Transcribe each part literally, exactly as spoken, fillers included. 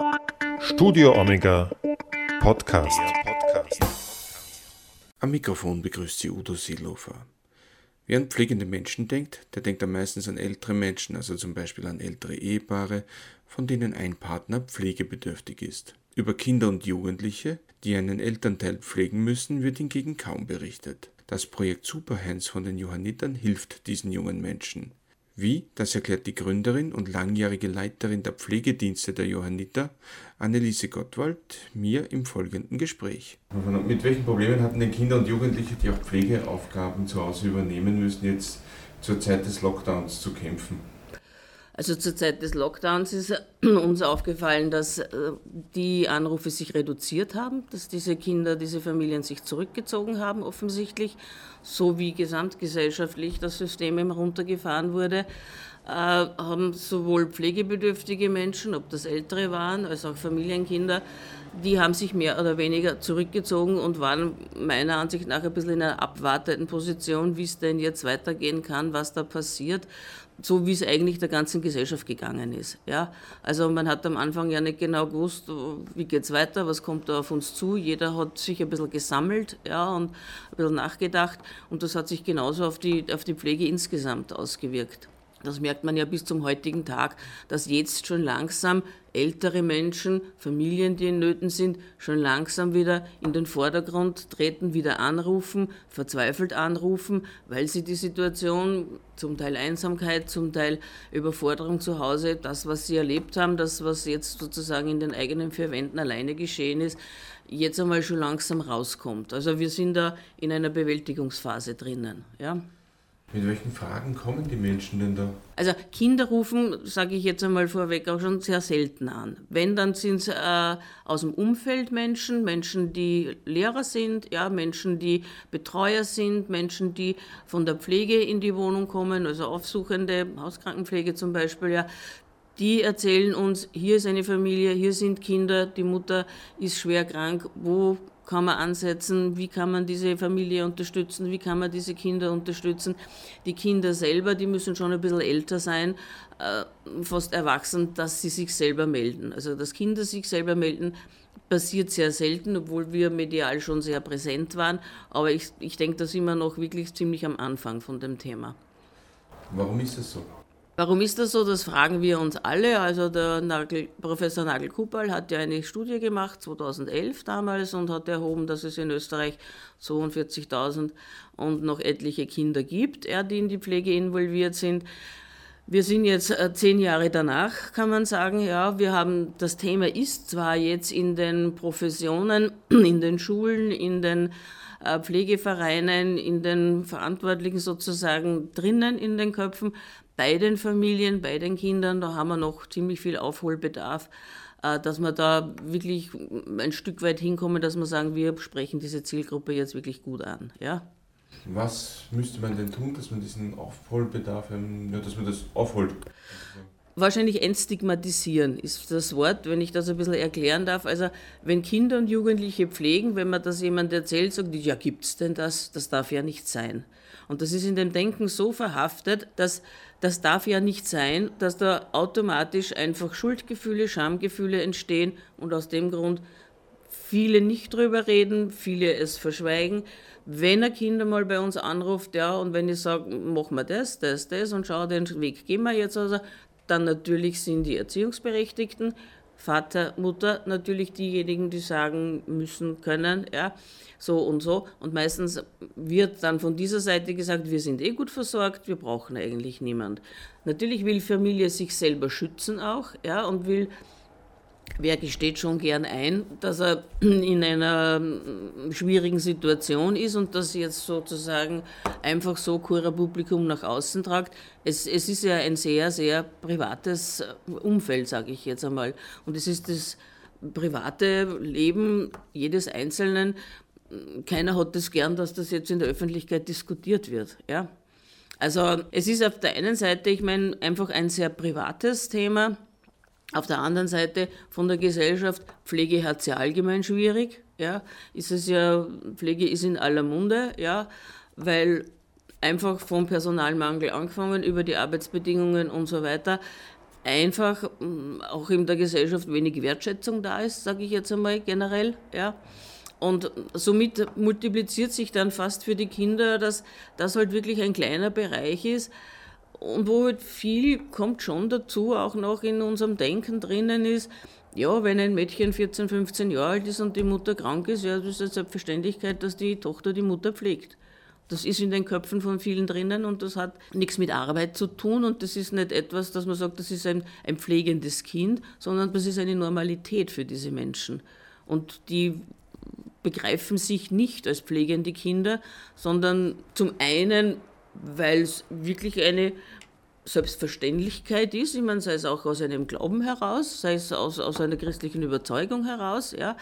Studio Omega Podcast. Am Mikrofon begrüßt Sie Udo Seelofer. Wer an pflegende Menschen denkt, der denkt dann meistens an ältere Menschen, also zum Beispiel an ältere Ehepaare, von denen ein Partner pflegebedürftig ist. Über Kinder und Jugendliche, die einen Elternteil pflegen müssen, wird hingegen kaum berichtet. Das Projekt Superhands von den Johannitern hilft diesen jungen Menschen. Wie, das erklärt die Gründerin und langjährige Leiterin der Pflegedienste der Johanniter, Anneliese Gottwald, mir im folgenden Gespräch. Mit welchen Problemen hatten denn Kinder und Jugendliche, die auch Pflegeaufgaben zu Hause übernehmen müssen, jetzt zur Zeit des Lockdowns zu kämpfen? Also zur Zeit des Lockdowns ist uns aufgefallen, dass die Anrufe sich reduziert haben, dass diese Kinder, diese Familien sich zurückgezogen haben offensichtlich, so wie gesamtgesellschaftlich das System eben runtergefahren wurde, äh, haben sowohl pflegebedürftige Menschen, ob das Ältere waren, als auch Familienkinder, die haben sich mehr oder weniger zurückgezogen und waren meiner Ansicht nach ein bisschen in einer abwartenden Position, wie es denn jetzt weitergehen kann, was da passiert. So wie es eigentlich der ganzen Gesellschaft gegangen ist. Ja? Also man hat am Anfang ja nicht genau gewusst, wie geht es weiter, was kommt da auf uns zu. Jeder hat sich ein bisschen gesammelt, ja, und ein bisschen nachgedacht und das hat sich genauso auf die, auf die Pflege insgesamt ausgewirkt. Das merkt man ja bis zum heutigen Tag, dass jetzt schon langsam ältere Menschen, Familien, die in Nöten sind, schon langsam wieder in den Vordergrund treten, wieder anrufen, verzweifelt anrufen, weil sie die Situation, zum Teil Einsamkeit, zum Teil Überforderung zu Hause, das, was sie erlebt haben, das, was jetzt sozusagen in den eigenen vier Wänden alleine geschehen ist, jetzt einmal schon langsam rauskommt. Also wir sind da in einer Bewältigungsphase drinnen, ja. Mit welchen Fragen kommen die Menschen denn da? Also Kinder rufen, sage ich jetzt einmal vorweg, auch schon sehr selten an. Wenn, dann sind es äh, aus dem Umfeld Menschen, Menschen, die Lehrer sind, ja, Menschen, die Betreuer sind, Menschen, die von der Pflege in die Wohnung kommen, also Aufsuchende, Hauskrankenpflege zum Beispiel, ja. Die erzählen uns, hier ist eine Familie, hier sind Kinder, die Mutter ist schwer krank, wo kann man ansetzen, wie kann man diese Familie unterstützen, wie kann man diese Kinder unterstützen. Die Kinder selber, die müssen schon ein bisschen älter sein, äh, fast erwachsen, dass sie sich selber melden. Also dass Kinder sich selber melden, passiert sehr selten, obwohl wir medial schon sehr präsent waren. Aber ich, ich denke, da sind wir noch wirklich ziemlich am Anfang von dem Thema. Warum ist das so? Warum ist das so? Das fragen wir uns alle. Also der Nagel, Professor Nagel-Kupperl hat ja eine Studie gemacht, zweitausendelf damals, und hat erhoben, dass es in Österreich zweiundvierzigtausend und noch etliche Kinder gibt, ja, die in die Pflege involviert sind. Wir sind jetzt äh, zehn Jahre danach, kann man sagen. Ja, wir haben, das Thema ist zwar jetzt in den Professionen, in den Schulen, in den äh, Pflegevereinen, in den Verantwortlichen sozusagen drinnen in den Köpfen, bei den Familien, bei den Kindern, da haben wir noch ziemlich viel Aufholbedarf, dass wir da wirklich ein Stück weit hinkommen, dass wir sagen, wir sprechen diese Zielgruppe jetzt wirklich gut an. Ja? Was müsste man denn tun, dass man diesen Aufholbedarf, ja, dass man das aufholt? Wahrscheinlich entstigmatisieren ist das Wort, wenn ich das ein bisschen erklären darf. Also wenn Kinder und Jugendliche pflegen, wenn man das jemand erzählt, sagt die, ja, gibt's denn das? Das darf ja nicht sein. Und das ist in dem Denken so verhaftet, dass das darf ja nicht sein, dass da automatisch einfach Schuldgefühle, Schamgefühle entstehen und aus dem Grund viele nicht drüber reden, viele es verschweigen. Wenn ein Kind mal bei uns anruft, ja, und wenn ich sage, machen wir das, das, das und schau, den Weg gehen wir jetzt, also, dann natürlich sind die Erziehungsberechtigten, Vater, Mutter, natürlich diejenigen, die sagen müssen, können, ja, so und so. Und meistens wird dann von dieser Seite gesagt, wir sind eh gut versorgt, wir brauchen eigentlich niemand. Natürlich will Familie sich selber schützen auch, ja, und will, wer gesteht schon gern ein, dass er in einer schwierigen Situation ist und das jetzt sozusagen einfach so Cura Publicum nach außen tragt. Es, es ist ja ein sehr, sehr privates Umfeld, sage ich jetzt einmal. Und es ist das private Leben jedes Einzelnen. Keiner hat das gern, dass das jetzt in der Öffentlichkeit diskutiert wird. Ja? Also es ist auf der einen Seite, ich meine, einfach ein sehr privates Thema. Auf der anderen Seite von der Gesellschaft, Pflege hat es ja allgemein schwierig, ja, ist es ja, Pflege ist in aller Munde, ja, weil einfach vom Personalmangel angefangen, über die Arbeitsbedingungen und so weiter, einfach auch in der Gesellschaft wenig Wertschätzung da ist, sage ich jetzt einmal generell. Ja. Und somit multipliziert sich dann fast für die Kinder, dass das halt wirklich ein kleiner Bereich ist und wo halt viel, kommt schon dazu, auch noch in unserem Denken drinnen ist, ja, wenn ein Mädchen vierzehn, fünfzehn Jahre alt ist und die Mutter krank ist, ja, das ist eine Selbstverständlichkeit, dass die Tochter die Mutter pflegt. Das ist in den Köpfen von vielen drinnen und das hat nichts mit Arbeit zu tun und das ist nicht etwas, dass man sagt, das ist ein, ein pflegendes Kind, sondern das ist eine Normalität für diese Menschen. Und die begreifen sich nicht als pflegende Kinder, sondern zum einen, weil es wirklich eine Selbstverständlichkeit ist, ich meine, sei es auch aus einem Glauben heraus, sei es aus, aus einer christlichen Überzeugung heraus, ja,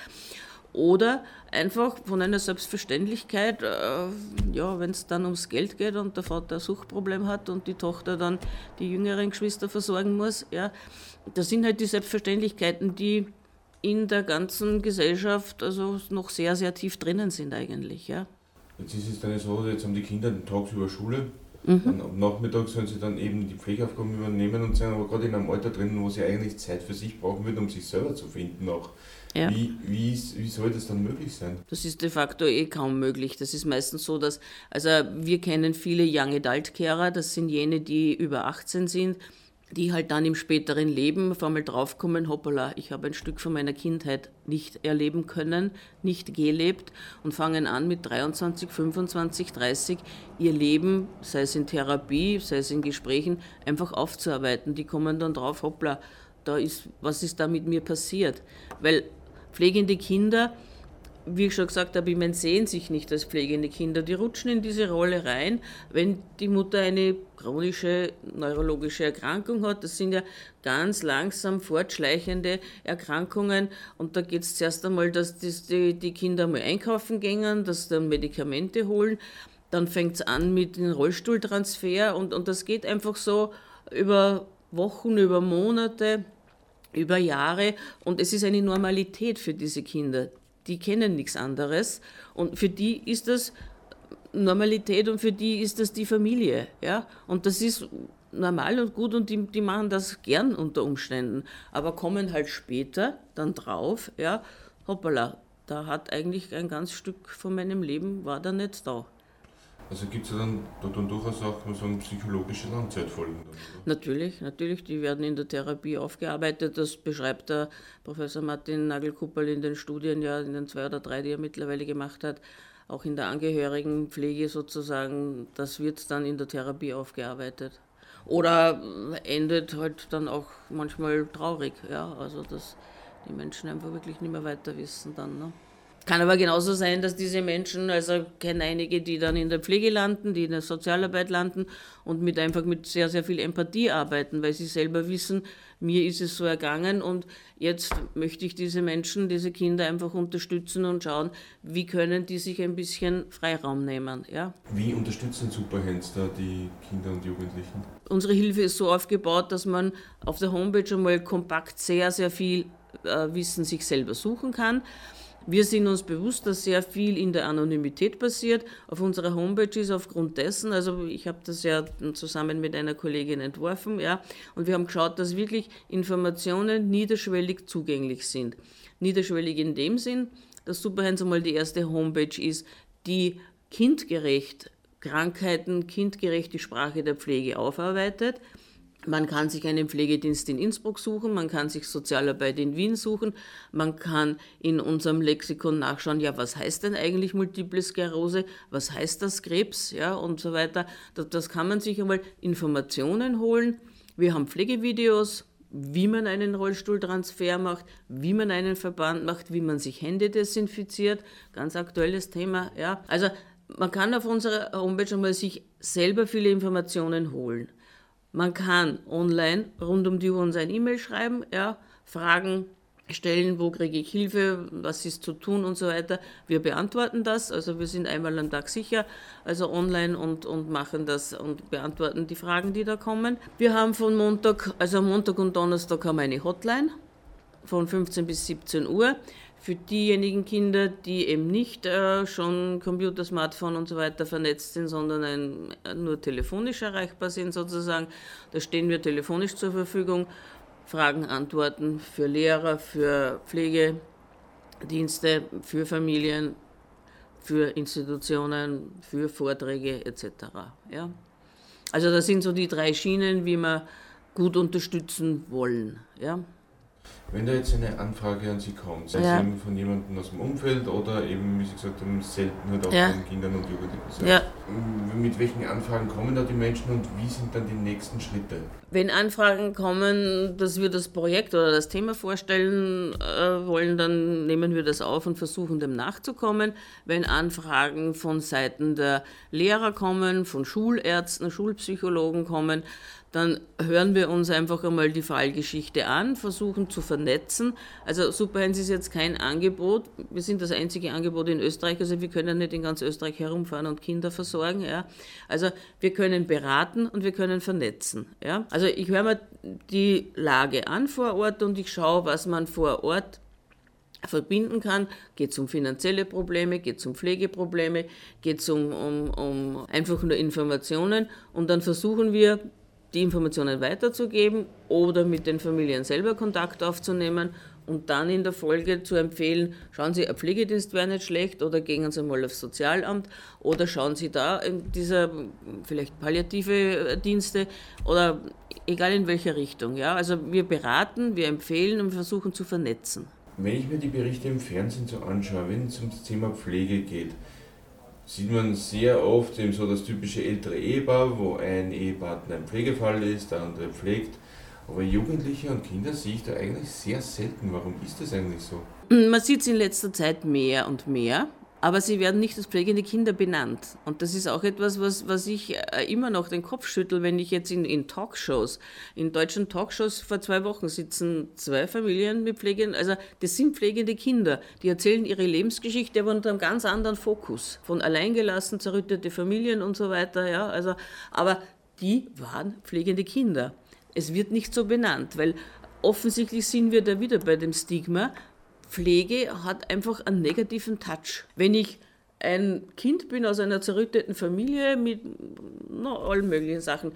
oder einfach von einer Selbstverständlichkeit, äh, ja, wenn es dann ums Geld geht und der Vater ein Suchtproblem hat und die Tochter dann die jüngeren Geschwister versorgen muss, ja, das sind halt die Selbstverständlichkeiten, die in der ganzen Gesellschaft also noch sehr, sehr tief drinnen sind eigentlich. Ja. Jetzt ist es dann so, jetzt haben die Kinder tagsüber Schule, mhm. dann am Nachmittag sollen sie dann eben die Pflegeaufgaben übernehmen und sind aber gerade in einem Alter drin, wo sie eigentlich Zeit für sich brauchen würden, um sich selber zu finden auch. Ja. Wie, wie, wie soll das dann möglich sein? Das ist de facto eh kaum möglich. Das ist meistens so, dass, also wir kennen viele Young Adult Carer, das sind jene, die über achtzehn sind, die halt dann im späteren Leben auf einmal draufkommen, hoppala, ich habe ein Stück von meiner Kindheit nicht erleben können, nicht gelebt und fangen an mit dreiundzwanzig, fünfundzwanzig, dreißig ihr Leben, sei es in Therapie, sei es in Gesprächen, einfach aufzuarbeiten. Die kommen dann drauf, hoppla, da ist, was ist da mit mir passiert? Weil pflegende Kinder, wie ich schon gesagt habe, ich meine, sehen sich nicht als pflegende Kinder. Die rutschen in diese Rolle rein, wenn die Mutter eine chronische neurologische Erkrankung hat. Das sind ja ganz langsam fortschleichende Erkrankungen. Und da geht es zuerst einmal, dass die, die Kinder mal einkaufen gehen, dass sie dann Medikamente holen. Dann fängt es an mit dem Rollstuhltransfer. Und, und das geht einfach so über Wochen, über Monate, über Jahre. Und es ist eine Normalität für diese Kinder. Die kennen nichts anderes und für die ist das Normalität und für die ist das die Familie. Ja? Und das ist normal und gut und die, die machen das gern unter Umständen, aber kommen halt später dann drauf, ja, hoppala, da hat eigentlich ein ganz Stück von meinem Leben, war da nicht da. Also gibt es ja dann dort und durchaus auch so psychologische Langzeitfolgen? Dann, natürlich, natürlich, die werden in der Therapie aufgearbeitet. Das beschreibt der Professor Martin Nagelkupperl in den Studien, ja, in den zwei oder drei, die er mittlerweile gemacht hat, auch in der Angehörigenpflege sozusagen. Das wird dann in der Therapie aufgearbeitet. Oder endet halt dann auch manchmal traurig, ja, also dass die Menschen einfach wirklich nicht mehr weiter wissen dann, ne? Kann aber genauso sein, dass diese Menschen, also kenne einige, die dann in der Pflege landen, die in der Sozialarbeit landen und mit einfach mit sehr, sehr viel Empathie arbeiten, weil sie selber wissen, mir ist es so ergangen und jetzt möchte ich diese Menschen, diese Kinder einfach unterstützen und schauen, wie können die sich ein bisschen Freiraum nehmen. Ja? Wie unterstützen Superhands da die Kinder und Jugendlichen? Unsere Hilfe ist so aufgebaut, dass man auf der Homepage einmal kompakt sehr, sehr viel äh, Wissen sich selber suchen kann. Wir sind uns bewusst, dass sehr viel in der Anonymität passiert. Auf unserer Homepage ist aufgrund dessen, also ich habe das ja zusammen mit einer Kollegin entworfen, ja, und wir haben geschaut, dass wirklich Informationen niederschwellig zugänglich sind. Niederschwellig in dem Sinn, dass Superhands einmal die erste Homepage ist, die kindgerecht Krankheiten, kindgerecht die Sprache der Pflege aufarbeitet. Man kann sich einen Pflegedienst in Innsbruck suchen, man kann sich Sozialarbeit in Wien suchen, man kann in unserem Lexikon nachschauen, ja, was heißt denn eigentlich Multiple Sklerose, was heißt das Krebs, ja, und so weiter. Das, das kann man sich einmal Informationen holen. Wir haben Pflegevideos, wie man einen Rollstuhltransfer macht, wie man einen Verband macht, wie man sich Hände desinfiziert, ganz aktuelles Thema, ja. Also man kann auf unserer Homepage einmal sich selber viele Informationen holen. Man kann online rund um die Uhr uns ein E-Mail schreiben, ja, Fragen stellen, wo kriege ich Hilfe, was ist zu tun und so weiter. Wir beantworten das, also wir sind einmal am Tag sicher, also online und, und machen das und beantworten die Fragen, die da kommen. Wir haben von Montag, also Montag und Donnerstag haben wir eine Hotline von fünfzehn bis siebzehn Uhr. Für diejenigen Kinder, die eben nicht äh, schon Computer, Smartphone und so weiter vernetzt sind, sondern ein, nur telefonisch erreichbar sind sozusagen, da stehen wir telefonisch zur Verfügung. Fragen, Antworten für Lehrer, für Pflegedienste, für Familien, für Institutionen, für Vorträge et cetera. Ja? Also das sind so die drei Schienen, wie wir gut unterstützen wollen. Ja? Wenn da jetzt eine Anfrage an Sie kommt, sei Ja. es eben von jemandem aus dem Umfeld oder eben, wie Sie gesagt haben, selten halt auch Ja. von Kindern und Jugendlichen selbst. Ja. Mit welchen Anfragen kommen da die Menschen und wie sind dann die nächsten Schritte? Wenn Anfragen kommen, dass wir das Projekt oder das Thema vorstellen äh, wollen, dann nehmen wir das auf und versuchen dem nachzukommen. Wenn Anfragen von Seiten der Lehrer kommen, von Schulärzten, Schulpsychologen kommen, dann hören wir uns einfach einmal die Fallgeschichte an, versuchen zu vernetzen. Also Super-Heinz ist jetzt kein Angebot, wir sind das einzige Angebot in Österreich, also wir können nicht in ganz Österreich herumfahren und Kinder versorgen. Ja. Also wir können beraten und wir können vernetzen. Ja. Also ich höre mir die Lage an vor Ort und ich schaue, was man vor Ort verbinden kann. Geht es um finanzielle Probleme, geht es um Pflegeprobleme, geht es um, um, um einfach nur Informationen und dann versuchen wir, die Informationen weiterzugeben oder mit den Familien selber Kontakt aufzunehmen und dann in der Folge zu empfehlen, schauen Sie, ein Pflegedienst wäre nicht schlecht oder gehen Sie mal aufs Sozialamt oder schauen Sie da in dieser vielleicht palliative Dienste oder egal in welcher Richtung. Ja? Also wir beraten, wir empfehlen und versuchen zu vernetzen. Wenn ich mir die Berichte im Fernsehen so anschaue, wenn es ums Thema Pflege geht, sieht man sehr oft eben so das typische ältere Ehepaar, wo ein Ehepartner ein Pflegefall ist, der andere pflegt. Aber Jugendliche und Kinder sehe ich da eigentlich sehr selten. Warum ist das eigentlich so? Man sieht es in letzter Zeit mehr und mehr, aber sie werden nicht als pflegende Kinder benannt. Und das ist auch etwas, was, was ich immer noch den Kopf schüttel, wenn ich jetzt in, in Talkshows, in deutschen Talkshows vor zwei Wochen sitzen zwei Familien mit Pflegenden, also das sind pflegende Kinder, die erzählen ihre Lebensgeschichte, aber unter einem ganz anderen Fokus. Von alleingelassen, zerrüttete Familien und so weiter. Ja, also, aber die waren pflegende Kinder. Es wird nicht so benannt, weil offensichtlich sind wir da wieder bei dem Stigma, Pflege hat einfach einen negativen Touch. Wenn ich ein Kind bin aus einer zerrütteten Familie mit na, allen möglichen Sachen,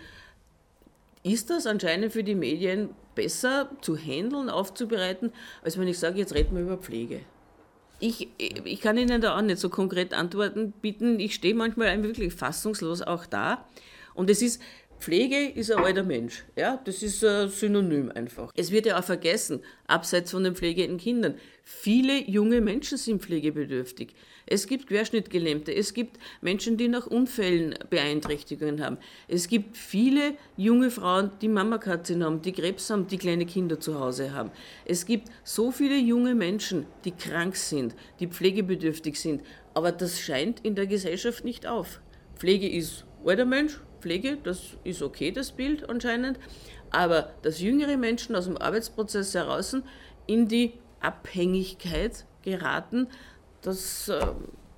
ist das anscheinend für die Medien besser zu handeln, aufzubereiten, als wenn ich sage, jetzt reden wir über Pflege. Ich, ich kann Ihnen da auch nicht so konkret Antworten bieten. Ich stehe manchmal wirklich fassungslos auch da. Und es ist, Pflege ist ein alter Mensch, ja, das ist ein Synonym einfach. Es wird ja auch vergessen, abseits von den pflegenden Kindern, viele junge Menschen sind pflegebedürftig. Es gibt Querschnittgelähmte, es gibt Menschen, die nach Unfällen Beeinträchtigungen haben. Es gibt viele junge Frauen, die Mammakarzen haben, die Krebs haben, die kleine Kinder zu Hause haben. Es gibt so viele junge Menschen, die krank sind, die pflegebedürftig sind, aber das scheint in der Gesellschaft nicht auf. Pflege ist alter Mensch, Pflege, das ist okay, das Bild anscheinend, aber dass jüngere Menschen aus dem Arbeitsprozess heraus in die Abhängigkeit geraten, das äh,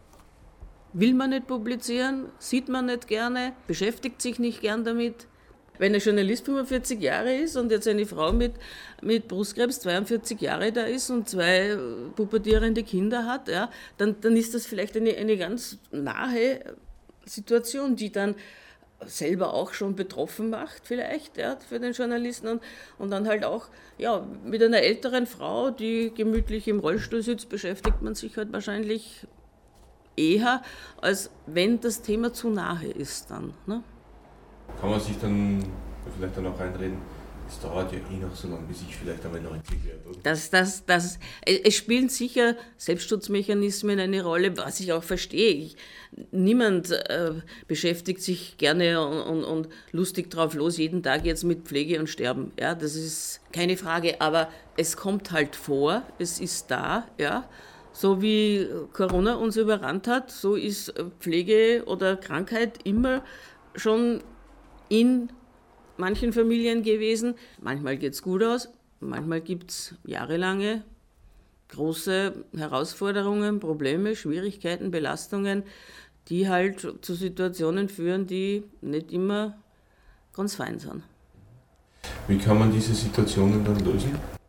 will man nicht publizieren, sieht man nicht gerne, beschäftigt sich nicht gern damit. Wenn ein Journalist fünfundvierzig Jahre ist und jetzt eine Frau mit, mit Brustkrebs zweiundvierzig Jahre da ist und zwei pubertierende Kinder hat, ja, dann, dann ist das vielleicht eine, eine ganz nahe Situation, die dann selber auch schon betroffen macht vielleicht, ja, für den Journalisten und, und dann halt auch ja, mit einer älteren Frau, die gemütlich im Rollstuhl sitzt, beschäftigt man sich halt wahrscheinlich eher, als wenn das Thema zu nahe ist dann. Ne? Kann man sich dann vielleicht dann auch einreden, es dauert ja eh noch so lange, bis ich vielleicht einmal neunzig werde. Oder? Das, das, das, es spielen sicher Selbstschutzmechanismen eine Rolle, was ich auch verstehe. Ich, niemand äh, beschäftigt sich gerne und, und, und lustig drauf los, jeden Tag jetzt mit Pflege und Sterben. Ja, das ist keine Frage, aber es kommt halt vor, es ist da. Ja. So wie Corona uns überrannt hat, so ist Pflege oder Krankheit immer schon in manchen Familien gewesen. Manchmal geht es gut aus, manchmal gibt es jahrelange große Herausforderungen, Probleme, Schwierigkeiten, Belastungen, die halt zu Situationen führen, die nicht immer ganz fein sind. Wie kann man diese Situationen dann lösen?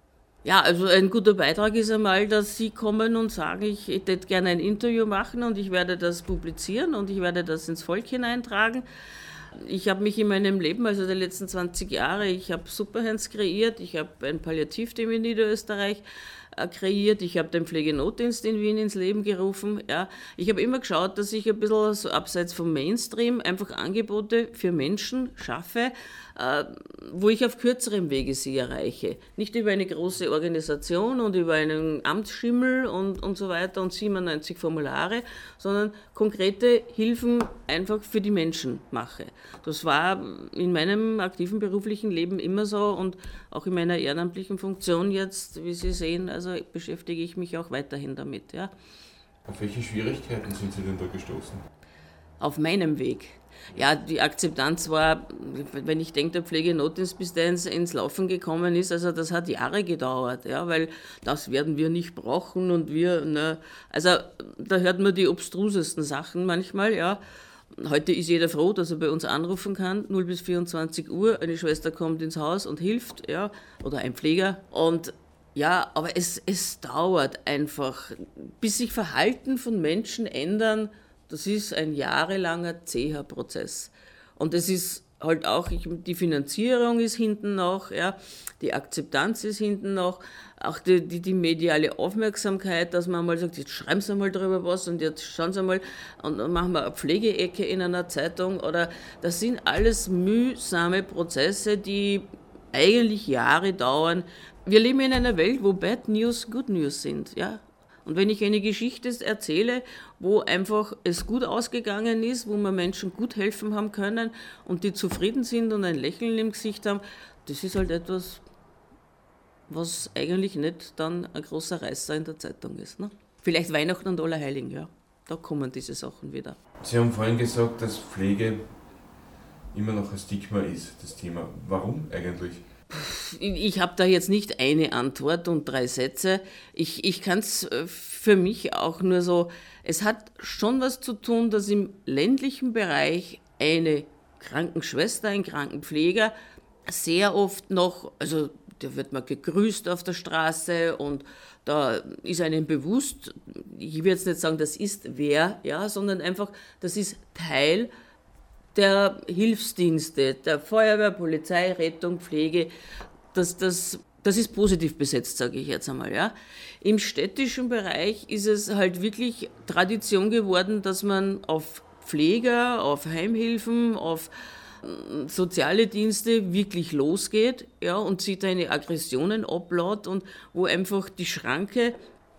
Ja, also ein guter Beitrag ist einmal, dass Sie kommen und sagen, ich hätte gerne ein Interview machen und ich werde das publizieren und ich werde das ins Volk hineintragen. Ich habe mich in meinem Leben, also die letzten zwanzig Jahre, ich habe Superhands kreiert, ich habe ein Palliativteam in Niederösterreich kreiert, ich habe den Pflegenotdienst in Wien ins Leben gerufen. Ja. Ich habe immer geschaut, dass ich ein bisschen so abseits vom Mainstream einfach Angebote für Menschen schaffe, äh, wo ich auf kürzerem Wege sie erreiche. Nicht über eine große Organisation und über einen Amtsschimmel und, und so weiter und siebenundneunzig Formulare, sondern konkrete Hilfen einfach für die Menschen mache. Das war in meinem aktiven beruflichen Leben immer so und auch in meiner ehrenamtlichen Funktion jetzt, wie Sie sehen, also beschäftige ich mich auch weiterhin damit. Ja. Auf welche Schwierigkeiten sind Sie denn da gestoßen? Auf meinem Weg. Ja, die Akzeptanz war, wenn ich denke, der Pflegenotdienst, bis der ins, ins Laufen gekommen ist, also das hat Jahre gedauert, ja, weil das werden wir nicht brauchen und wir, ne, also da hört man die obstrusesten Sachen manchmal, ja. Heute ist jeder froh, dass er bei uns anrufen kann, null bis vierundzwanzig Uhr, eine Schwester kommt ins Haus und hilft, ja, oder ein Pfleger. Und ja, aber es, es dauert einfach, bis sich Verhalten von Menschen ändern, das ist ein jahrelanger zäher Prozess. Und es ist halt auch, ich, die Finanzierung ist hinten noch, ja, die Akzeptanz ist hinten noch, auch die, die, die mediale Aufmerksamkeit, dass man mal sagt, jetzt schreiben Sie mal drüber was und jetzt schauen Sie mal und dann machen wir eine Pflegeecke in einer Zeitung oder das sind alles mühsame Prozesse, die eigentlich Jahre dauern. Wir leben in einer Welt, wo Bad News Good News sind, ja. Und wenn ich eine Geschichte erzähle, wo einfach es gut ausgegangen ist, wo wir Menschen gut helfen haben können und die zufrieden sind und ein Lächeln im Gesicht haben, das ist halt etwas, was eigentlich nicht dann ein großer Reißer in der Zeitung ist. Ne? Vielleicht Weihnachten und Allerheiligen, ja, da kommen diese Sachen wieder. Sie haben vorhin gesagt, dass Pflege immer noch ein Stigma ist, das Thema. Warum eigentlich? Ich habe da jetzt nicht eine Antwort und drei Sätze. Ich, ich kann es für mich auch nur so, es hat schon was zu tun, dass im ländlichen Bereich eine Krankenschwester, ein Krankenpfleger sehr oft noch, also da wird man gegrüßt auf der Straße und da ist einem bewusst, ich will jetzt nicht sagen, das ist wer, ja, sondern einfach, das ist Teil der Hilfsdienste, der Feuerwehr, Polizei, Rettung, Pflege, das, das, das ist positiv besetzt, sage ich jetzt einmal. Ja. Im städtischen Bereich ist es halt wirklich Tradition geworden, dass man auf Pfleger, auf Heimhilfen, auf soziale Dienste wirklich losgeht, ja, und sieht eine Aggressionen ablädt und wo einfach die Schranke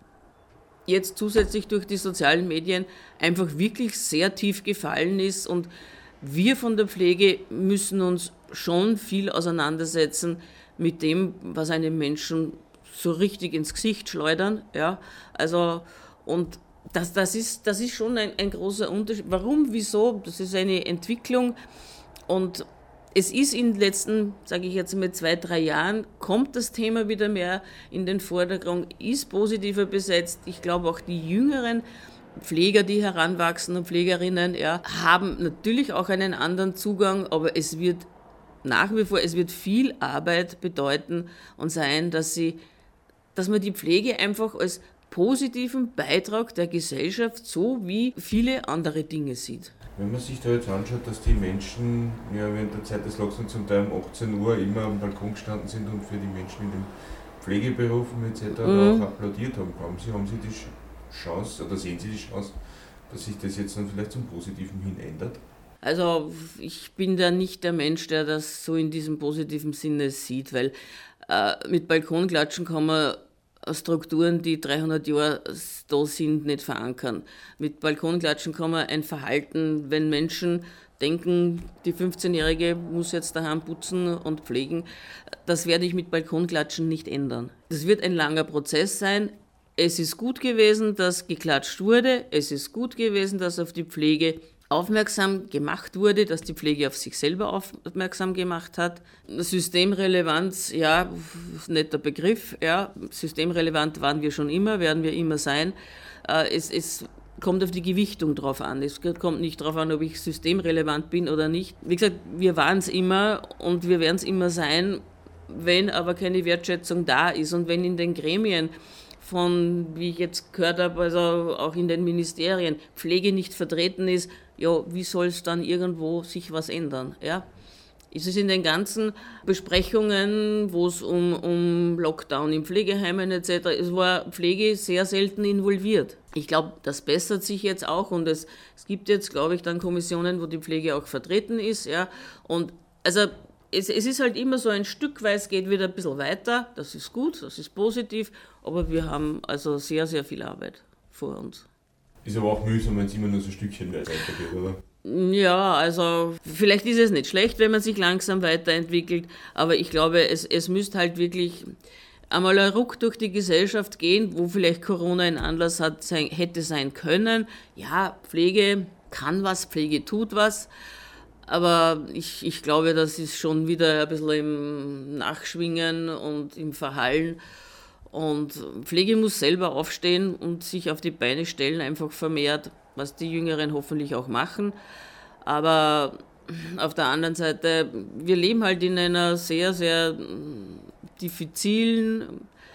jetzt zusätzlich durch die sozialen Medien einfach wirklich sehr tief gefallen ist und wir von der Pflege müssen uns schon viel auseinandersetzen mit dem, was einem Menschen so richtig ins Gesicht schleudern. Ja? Also, und das, das, ist, das ist schon ein, ein großer Unterschied. Warum, wieso? Das ist eine Entwicklung. Und es ist in den letzten, sage ich jetzt mal, zwei, drei Jahren, kommt das Thema wieder mehr in den Vordergrund, ist positiver besetzt. Ich glaube auch die Jüngeren Pfleger, die heranwachsen und Pflegerinnen, ja, haben natürlich auch einen anderen Zugang, aber es wird nach wie vor, es wird viel Arbeit bedeuten und sein, dass sie, dass man die Pflege einfach als positiven Beitrag der Gesellschaft so wie viele andere Dinge sieht. Wenn man sich da jetzt anschaut, dass die Menschen ja während der Zeit des Lockdowns zum Teil um achtzehn Uhr immer am Balkon gestanden sind und für die Menschen in den Pflegeberufen et cetera Mhm. auch applaudiert haben, glauben Sie, haben Sie die Chance, oder sehen Sie die Chance, dass sich das jetzt dann vielleicht zum Positiven hin ändert? Also ich bin da nicht der Mensch, der das so in diesem positiven Sinne sieht, weil äh, mit Balkonklatschen kann man Strukturen, die dreihundert Jahre da sind, nicht verankern. Mit Balkonklatschen kann man ein Verhalten, wenn Menschen denken, die fünfzehnjährige muss jetzt daheim putzen und pflegen, das werde ich mit Balkonklatschen nicht ändern. Das wird ein langer Prozess sein. Es ist gut gewesen, dass geklatscht wurde. Es ist gut gewesen, dass auf die Pflege aufmerksam gemacht wurde, dass die Pflege auf sich selber aufmerksam gemacht hat. Systemrelevanz, ja, netter Begriff, ja, systemrelevant waren wir schon immer, werden wir immer sein. Es, es kommt auf die Gewichtung drauf an. Es kommt nicht darauf an, ob ich systemrelevant bin oder nicht. Wie gesagt, wir waren es immer und wir werden es immer sein. wenn aber keine Wertschätzung da ist und wenn in den Gremien von, wie ich jetzt gehört habe, also auch in den Ministerien, Pflege nicht vertreten ist, ja, wie soll es dann irgendwo sich was ändern? Ja? Es ist in den ganzen Besprechungen, wo es um, um Lockdown in Pflegeheimen et cetera, es war Pflege sehr selten involviert. Ich glaube, das bessert sich jetzt auch und es, es gibt jetzt, glaube ich, dann Kommissionen, wo die Pflege auch vertreten ist. Ja? Und also es, es ist halt immer so ein Stückweise, geht wieder ein bisschen weiter, das ist gut, das ist positiv, aber wir haben also sehr, sehr viel Arbeit vor uns. Ist aber auch mühsam, wenn es immer nur so ein Stückchen weitergeht, oder? Ja, also vielleicht ist es nicht schlecht, wenn man sich langsam weiterentwickelt, aber ich glaube, es, es müsste halt wirklich einmal ein Ruck durch die Gesellschaft gehen, wo vielleicht Corona ein Anlass hat, sein, hätte sein können. Ja, Pflege kann was, Pflege tut was, aber ich, ich glaube, das ist schon wieder ein bisschen im Nachschwingen und im Verhallen. Und Pflege muss selber aufstehen und sich auf die Beine stellen, einfach vermehrt, was die Jüngeren hoffentlich auch machen. Aber auf der anderen Seite, wir leben halt in einer sehr, sehr diffizilen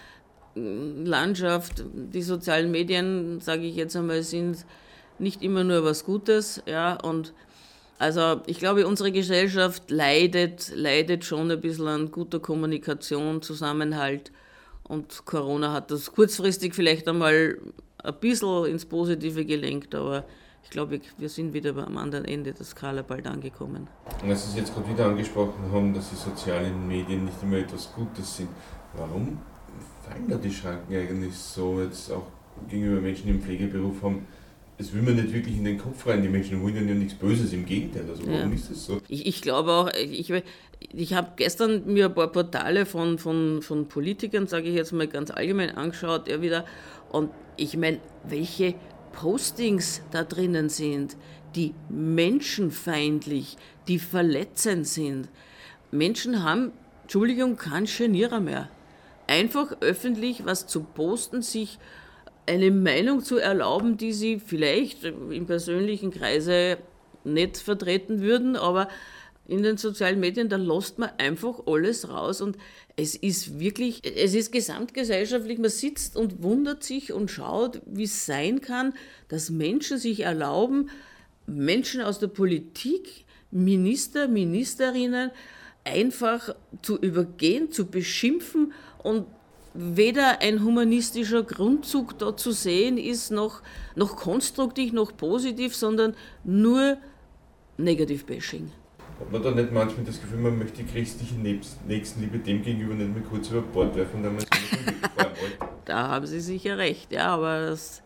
Landschaft. Die sozialen Medien, sage ich jetzt einmal, sind nicht immer nur was Gutes. Ja, und also ich glaube, unsere Gesellschaft leidet, leidet schon ein bisschen an guter Kommunikation, Zusammenhalt. Und Corona hat das kurzfristig vielleicht einmal ein bisschen ins Positive gelenkt, aber ich glaube, wir sind wieder am anderen Ende der Skala bald angekommen. Und als Sie es jetzt gerade wieder angesprochen haben, dass die sozialen Medien nicht immer etwas Gutes sind, warum fallen da die Schranken eigentlich so jetzt auch gegenüber Menschen, die einen Pflegeberuf haben? Es will man nicht wirklich in den Kopf rein, die Menschen wollen ja nichts Böses, im Gegenteil, also warum ja. ist das so? Ich, ich glaube auch, ich, ich habe gestern mir ein paar Portale von, von, von Politikern, sage ich jetzt mal ganz allgemein, angeschaut, ja wieder, und ich meine, welche Postings da drinnen sind, die menschenfeindlich, die verletzend sind. Menschen haben, Entschuldigung, keinen Genierer mehr. Einfach öffentlich was zu posten, sich eine Meinung zu erlauben, die sie vielleicht im persönlichen Kreise nicht vertreten würden, aber in den sozialen Medien, da lässt man einfach alles raus und es ist wirklich, es ist gesamtgesellschaftlich, man sitzt und wundert sich und schaut, wie es sein kann, dass Menschen sich erlauben, Menschen aus der Politik, Minister, Ministerinnen einfach zu übergehen, zu beschimpfen und weder ein humanistischer Grundzug da zu sehen ist, noch, noch konstruktiv, noch positiv, sondern nur Negativ-Bashing. Hat man da nicht manchmal das Gefühl, man möchte die christliche Nächstenliebe dem gegenüber nicht mehr kurz über Bord werfen, da man es nicht fahren wollte? Da haben Sie sicher recht, ja, aber das,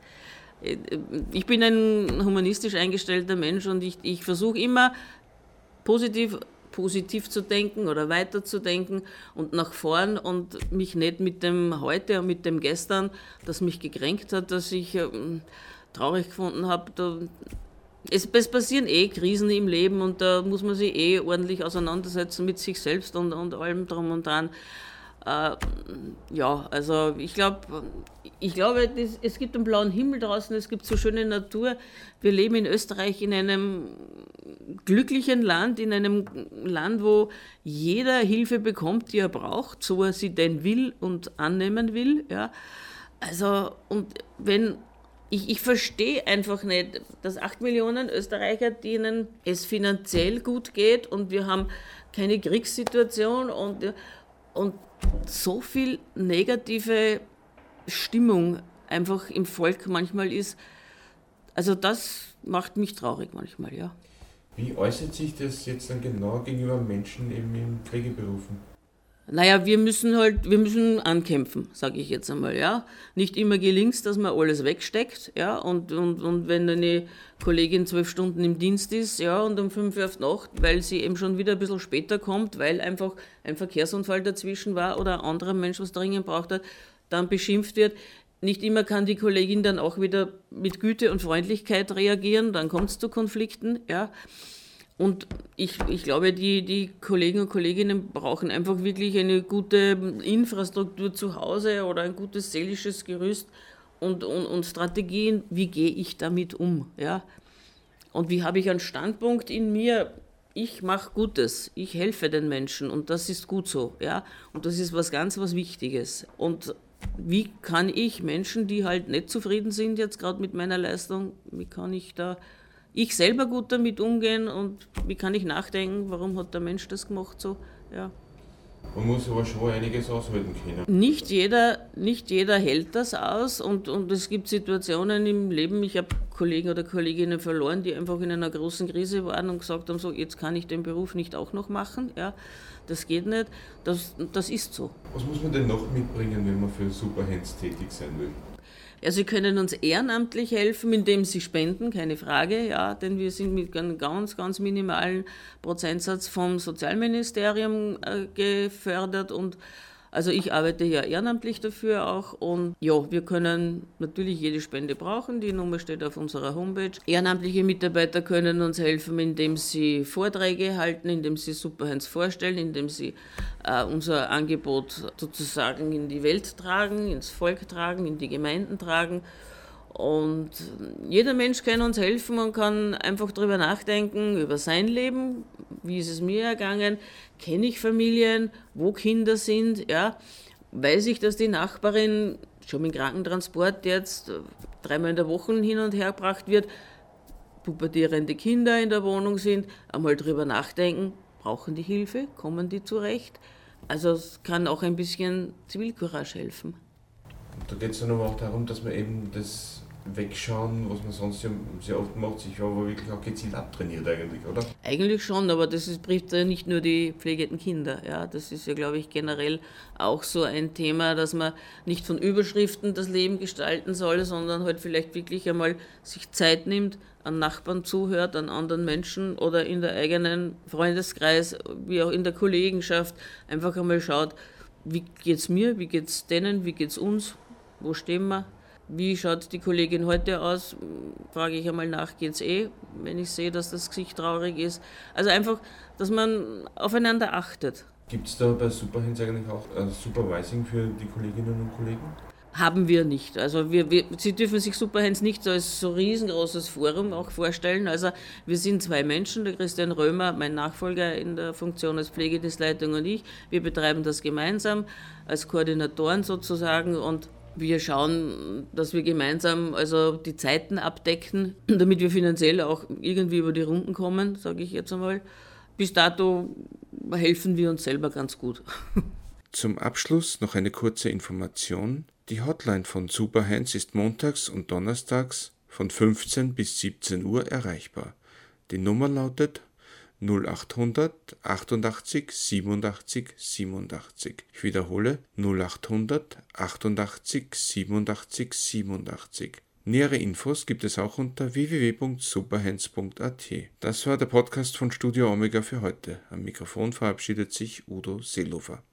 ich bin ein humanistisch eingestellter Mensch und ich, ich versuche immer positiv positiv zu denken oder weiterzudenken und nach vorn und mich nicht mit dem Heute und mit dem Gestern, das mich gekränkt hat, das ich äh, traurig gefunden habe. Da, es, es passieren eh Krisen im Leben und da muss man sich eh ordentlich auseinandersetzen mit sich selbst und, und allem drum und dran. Äh, ja, also ich glaube, ich glaube, das, es gibt einen blauen Himmel draußen, es gibt so schöne Natur. Wir leben in Österreich in einem glücklichen Land, in einem Land, wo jeder Hilfe bekommt, die er braucht, so er sie denn will und annehmen will. Ja. Also, und wenn, ich, ich verstehe einfach nicht, dass acht Millionen Österreicher, denen es finanziell gut geht und wir haben keine Kriegssituation und, und so viel negative Stimmung einfach im Volk manchmal ist, also das macht mich traurig manchmal, ja. Wie äußert sich das jetzt dann genau gegenüber Menschen eben in Pflegeberufen? Naja, wir müssen halt, wir müssen ankämpfen, sage ich jetzt einmal, ja. Nicht immer gelingt es, dass man alles wegsteckt, ja, und, und, und wenn eine Kollegin zwölf Stunden im Dienst ist, ja, und um fünf Uhr auf die Nacht, weil sie eben schon wieder ein bisschen später kommt, weil einfach ein Verkehrsunfall dazwischen war oder ein anderer Mensch was dringend braucht hat, dann beschimpft wird. Nicht immer kann die Kollegin dann auch wieder mit Güte und Freundlichkeit reagieren, dann kommt es zu Konflikten, ja. Und ich, ich glaube, die, die Kollegen und Kolleginnen brauchen einfach wirklich eine gute Infrastruktur zu Hause oder ein gutes seelisches Gerüst und, und, und Strategien, wie gehe ich damit um. Ja? Und wie habe ich einen Standpunkt in mir, ich mache Gutes, ich helfe den Menschen und das ist gut so, ja. Und das ist was ganz was Wichtiges. Und wie kann ich Menschen, die halt nicht zufrieden sind jetzt gerade mit meiner Leistung, wie kann ich da ich selber gut damit umgehen und wie kann ich nachdenken, warum hat der Mensch das gemacht so, ja. Man muss aber schon einiges aushalten können. Nicht jeder, nicht jeder hält das aus und, und es gibt Situationen im Leben, ich habe Kollegen oder Kolleginnen verloren, die einfach in einer großen Krise waren und gesagt haben, so jetzt kann ich den Beruf nicht auch noch machen, ja, das geht nicht, das, das ist so. Was muss man denn noch mitbringen, wenn man für Superhands tätig sein will? Ja, sie können uns ehrenamtlich helfen, indem sie spenden, keine Frage, ja, denn wir sind mit einem ganz, ganz minimalen Prozentsatz vom Sozialministerium äh, gefördert und also ich arbeite ja ehrenamtlich dafür auch und ja, wir können natürlich jede Spende brauchen, die Nummer steht auf unserer Homepage. Ehrenamtliche Mitarbeiter können uns helfen, indem sie Vorträge halten, indem sie Superhands vorstellen, indem sie äh, unser Angebot sozusagen in die Welt tragen, ins Volk tragen, in die Gemeinden tragen. Und jeder Mensch kann uns helfen und kann einfach darüber nachdenken, über sein Leben, wie ist es mir ergangen, kenne ich Familien, wo Kinder sind, ja, weiß ich, dass die Nachbarin schon mit dem Krankentransport jetzt dreimal in der Woche hin und her gebracht wird, pubertierende Kinder in der Wohnung sind, einmal darüber nachdenken, brauchen die Hilfe, kommen die zurecht, also es kann auch ein bisschen Zivilcourage helfen. Da geht es dann aber auch darum, dass man eben das Wegschauen, was man sonst ja sehr oft macht, sich aber wirklich auch gezielt abtrainiert eigentlich, oder? Eigentlich schon, aber das ist, betrifft ja nicht nur die pflegenden Kinder. Ja, das ist ja, glaube ich, generell auch so ein Thema, dass man nicht von Überschriften das Leben gestalten soll, sondern halt vielleicht wirklich einmal sich Zeit nimmt, an Nachbarn zuhört, an anderen Menschen oder in der eigenen Freundeskreis, wie auch in der Kollegenschaft, einfach einmal schaut, wie geht's mir, wie geht's denen, wie geht's uns, wo stehen wir? Wie schaut die Kollegin heute aus? Frage ich einmal nach, geht's eh, wenn ich sehe, dass das Gesicht traurig ist. Also einfach, dass man aufeinander achtet. Gibt es da bei Superhands eigentlich auch ein Supervising für die Kolleginnen und Kollegen? Haben wir nicht. Also wir, wir, Sie dürfen sich Superhands nicht als so riesengroßes Forum auch vorstellen. Also wir sind zwei Menschen, der Christian Römer, mein Nachfolger in der Funktion als Pflegedienstleitung und ich. Wir betreiben das gemeinsam als Koordinatoren sozusagen und wir schauen, dass wir gemeinsam also die Zeiten abdecken, damit wir finanziell auch irgendwie über die Runden kommen, sage ich jetzt einmal. Bis dato helfen wir uns selber ganz gut. Zum Abschluss noch eine kurze Information. Die Hotline von Superhands ist montags und donnerstags von fünfzehn bis siebzehn Uhr erreichbar. Die Nummer lautet null achthundert achtundachtzig siebenundachtzig siebenundachtzig. Ich wiederhole null achthundert achtundachtzig siebenundachtzig siebenundachtzig. Nähere Infos gibt es auch unter w w w punkt superhands punkt a t. Das war der Podcast von Studio Omega für heute. Am Mikrofon verabschiedet sich Udo Seelofer.